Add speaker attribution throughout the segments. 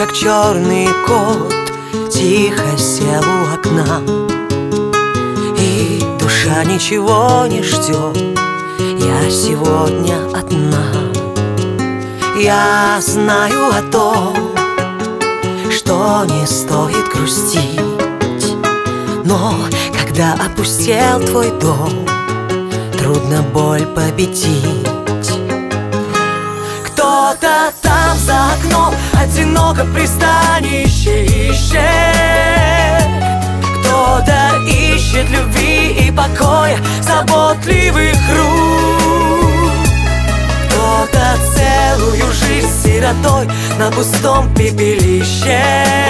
Speaker 1: как черный кот, тихо сел у окна. И душа ничего не ждет, я сегодня одна. Я знаю о том, что не стоит грустить, но когда опустел твой дом, трудно боль победить. Кто-то там за окном одиноко пристанище ищет, кто-то ищет любви и покоя, заботливых рук. Кто-то целую жизнь сиротой на пустом пепелище,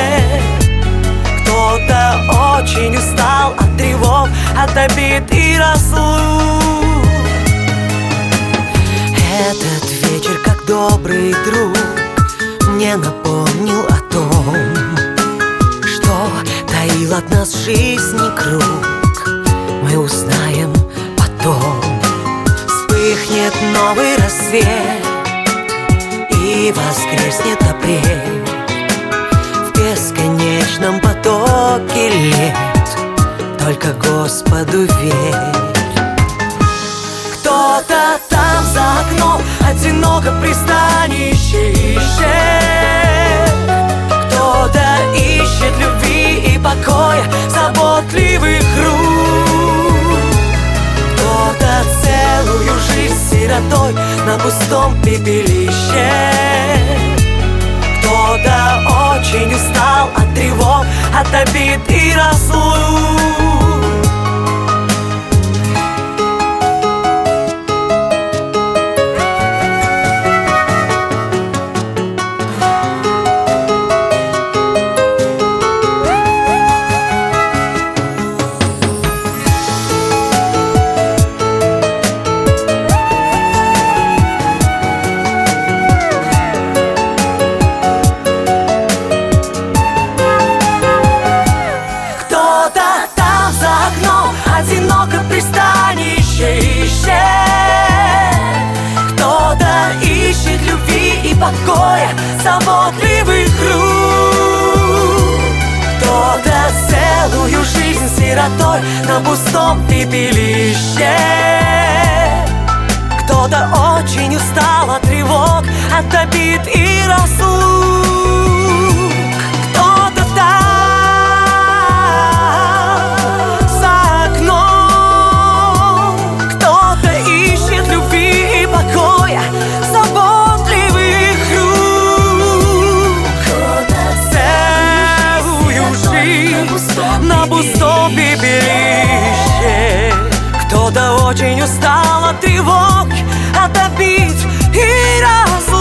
Speaker 1: кто-то очень устал от тревог, от обид и разлук. Этот вечер, как добрый друг, мне напомнил о том, что таил от нас жизни круг. Мы узнаем потом. Вспыхнет новый рассвет и воскреснет апрель в бесконечном потоке лет. Только Господу верь. Кто-то там за окном одиноко пристанище ищет, кто-то ищет любви и покоя, заботливых рук. Кто-то целую жизнь сиротой на пустом пепелище, кто-то очень устал от тревог, от обид и разлук. Одиноко пристанище ищет, кто-то ищет любви и покоя, заботливых рук. Кто-то целую жизнь сиротой на пустом пепелище, кто-то очень устал от тревог, от обид и разлук. Кто-то там на пустом пепелище, кто-то очень устал от тревог, от обид и разлук.